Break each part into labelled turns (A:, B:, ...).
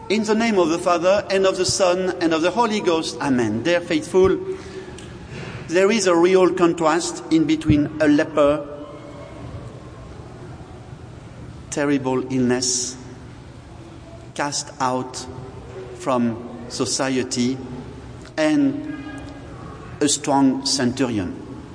A: In the name of the Father, and of the Son, and of the Holy Ghost. Amen. Dear faithful, there is a real contrast in between a leper, terrible illness, cast out from society, and a strong centurion.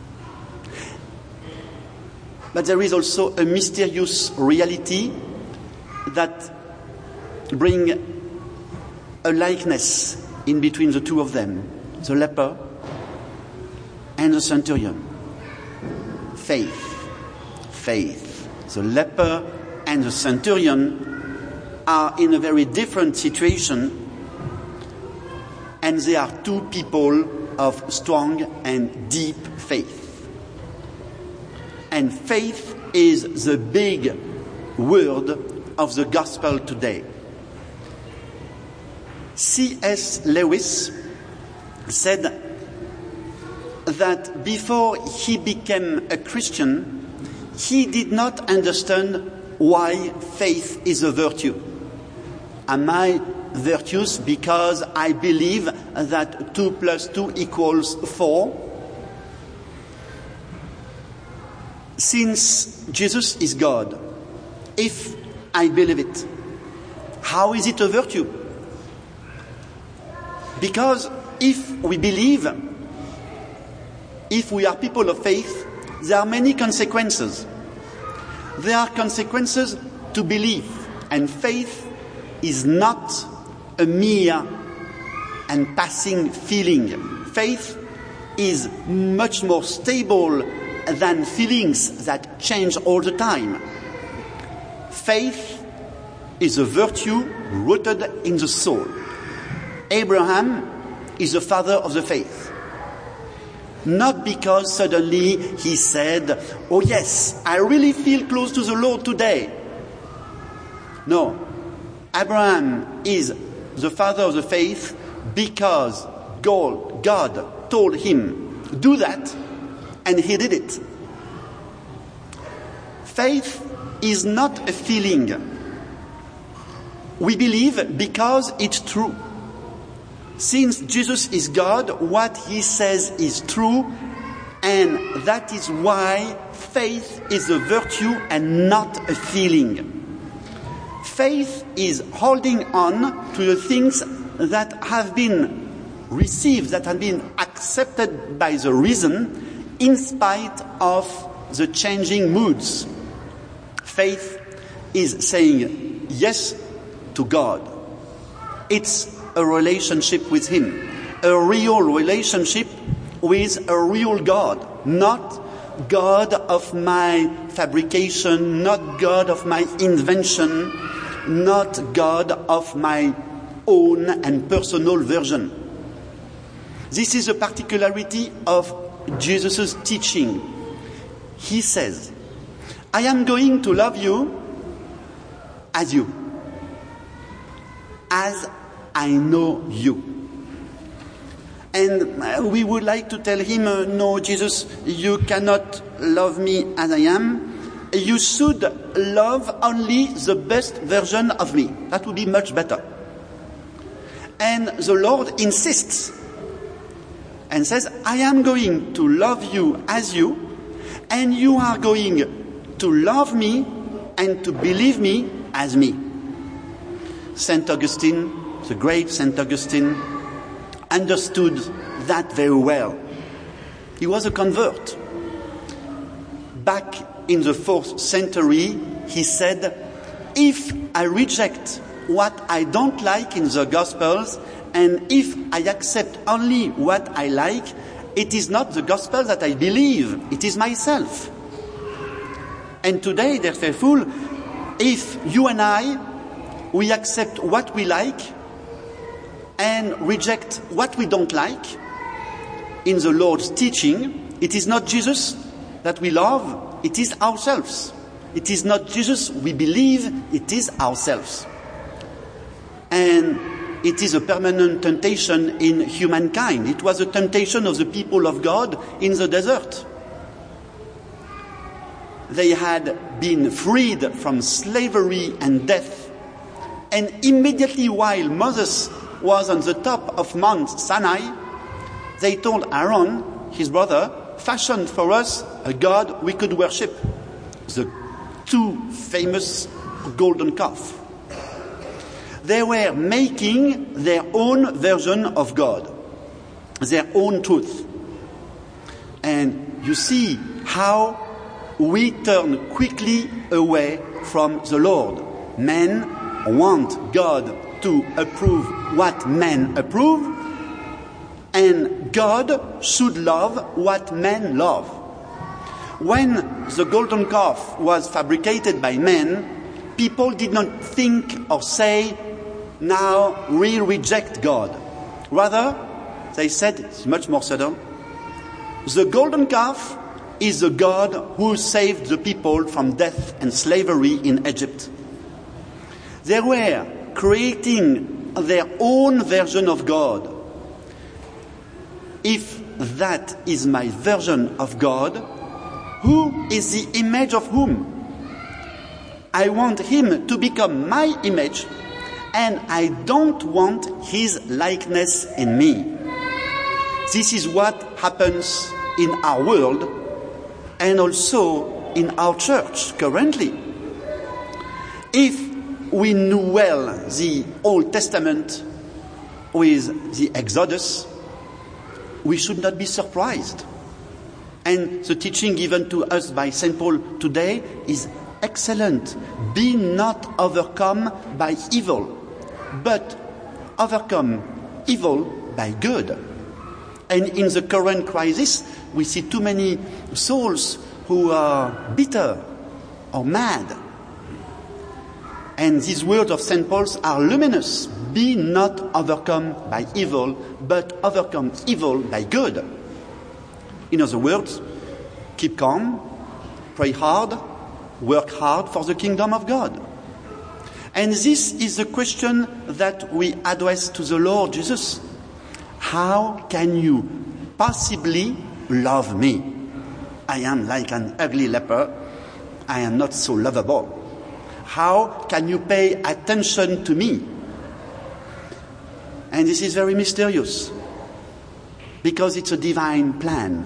A: But there is also a mysterious reality that brings a likeness in between the two of them, the leper and the centurion. Faith. The leper and the centurion are in a very different situation, and they are two people of strong and deep faith. And faith is the big word of the gospel today. C.S. Lewis said that before he became a Christian, he did not understand why faith is a virtue. Am I virtuous because I believe that 2 + 2 = 4? Since Jesus is God, if I believe it, how is it a virtue? Because if we believe, if we are people of faith, there are many consequences. There are consequences to belief, and faith is not a mere and passing feeling. Faith is much more stable than feelings that change all the time. Faith is a virtue rooted in the soul. Abraham is the father of the faith. Not because suddenly he said, "Oh yes, I really feel close to the Lord today." No. Abraham is the father of the faith because God told him, "Do that," and he did it. Faith is not a feeling. We believe because it's true. Since Jesus is God, what he says is true, and that is why faith is a virtue and not a feeling. Faith is holding on to the things that have been received, that have been accepted by the reason, in spite of the changing moods. Faith is saying yes to God. It's a relationship with Him, a real relationship with a real God, not God of my fabrication, not God of my invention, not God of my own and personal version. This is a particularity of Jesus' teaching. He says, "I am going to love you as you, as I know you." And we would like to tell him, "No, Jesus, you cannot love me as I am. You should love only the best version of me. That would be much better." And the Lord insists and says, "I am going to love you as you, and you are going to love me and to believe me as me." St. Augustine, the great St. Augustine, understood that very well. He was a convert. Back in the 4th century, he said, "If I reject what I don't like in the Gospels, and if I accept only what I like, it is not the Gospel that I believe, it is myself." And today, dear faithful, if you and I, we accept what we like and reject what we don't like in the Lord's teaching, it is not Jesus that we love, it is ourselves. It is not Jesus we believe, it is ourselves. And it is a permanent temptation in humankind. It was a temptation of the people of God in the desert. They had been freed from slavery and death, And immediately while Moses was on the top of Mount Sinai, they told Aaron, his brother, fashion for us a god we could worship. The two famous golden calf. They were making their own version of God, their own truth. And you see how we turn quickly away from the Lord. Men want God to approve what men approve, and God should love what men love. When the golden calf was fabricated by men, people did not think or say, now we reject God. Rather, they said, it's much more subtle, the golden calf is the God who saved the people from death and slavery in Egypt. They were creating their own version of God. If that is my version of God, who is the image of whom? I want him to become my image, and I don't want his likeness in me. This is what happens in our world and also in our church currently. If we knew well the Old Testament with the Exodus, we should not be surprised. And the teaching given to us by St. Paul today is excellent. Be not overcome by evil, but overcome evil by good. And in the current crisis, we see too many souls who are bitter or mad. And these words of St. Paul's are luminous. Be not overcome by evil, but overcome evil by good. In other words, keep calm, pray hard, work hard for the kingdom of God. And this is the question that we address to the Lord Jesus. How can you possibly love me? I am like an ugly leper. I am not so lovable. How can you pay attention to me? And this is very mysterious, because it's a divine plan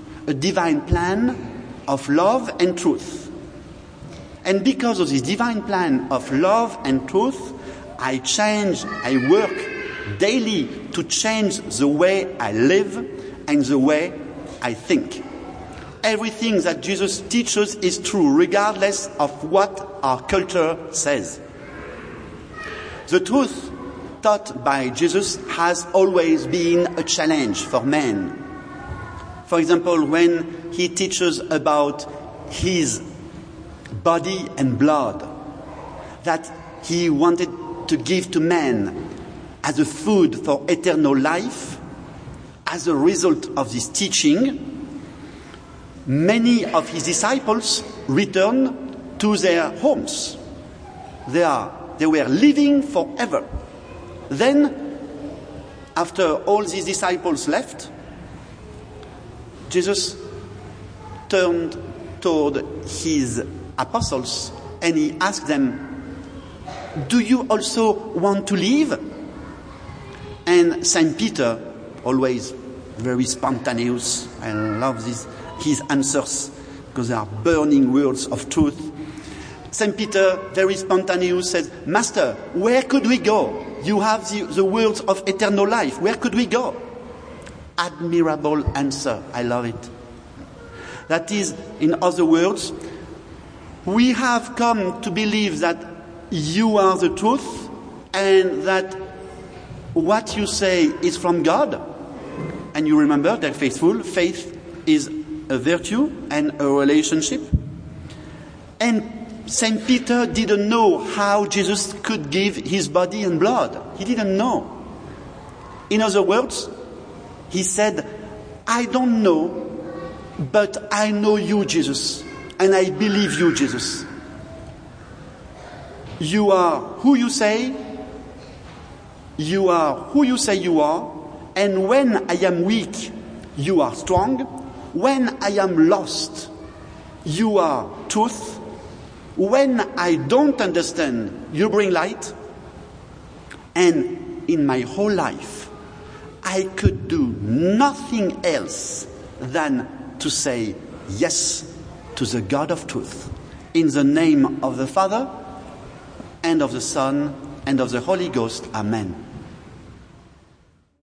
A: of love and truth. And because of this divine plan of love and truth, I work daily to change the way I live and the way I think. Everything that Jesus teaches is true, regardless of what our culture says. The truth taught by Jesus has always been a challenge for men. For example, when he teaches about his body and blood that he wanted to give to man as a food for eternal life, as a result of this teaching, many of his disciples returned to their homes. They were living forever. Then, after all these disciples left, Jesus turned toward his apostles and he asked them, do you also want to leave? And Saint Peter, always very spontaneous, I love his answers because they are burning words of truth. Saint Peter, very spontaneous, says, Master, where could we go? You have the words of eternal life. Where could we go? Admirable answer. I love it. That is, in other words, we have come to believe that you are the truth and that what you say is from God. And you remember, they're faithful. Faith is a virtue and a relationship. And Saint Peter didn't know how Jesus could give his body and blood. He didn't know. In other words, he said, I don't know, but I know you, Jesus, and I believe you, Jesus. You are who you say you are, and when I am weak, you are strong. When I am lost, you are truth. When I don't understand, you bring light. And in my whole life, I could do nothing else than to say yes to the God of truth. In the name of the Father, and of the Son, and of the Holy Ghost. Amen.